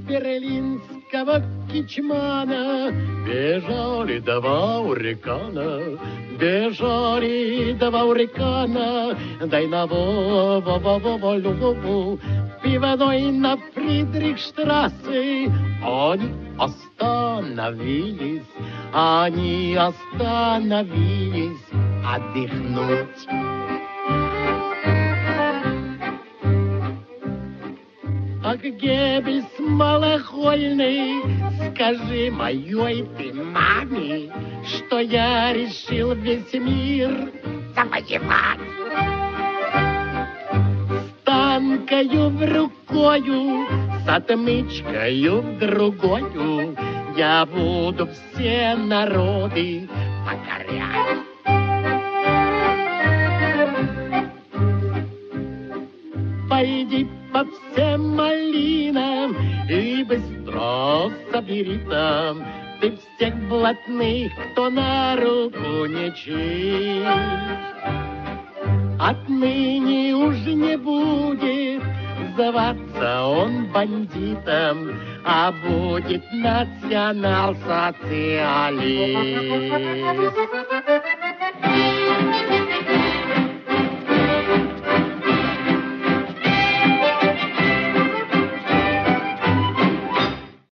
берлинского кичмана бежали два урикана, бежали два урикана, дай на во-во-во-во-во-во-во, пивной на Фридрихштрассе. Они остановились отдохнуть. Ах, Геббельс малохольный, скажи моей ты маме, что я решил весь мир завоевать. С танкою в рукою, с отмычкою в другою я буду все народы покорять. Пойди по всем малинам и быстро собери там ты всех блатных, кто на руку не чист. Отныне уж не будет зваться он бандитом, а будет национал-социалист.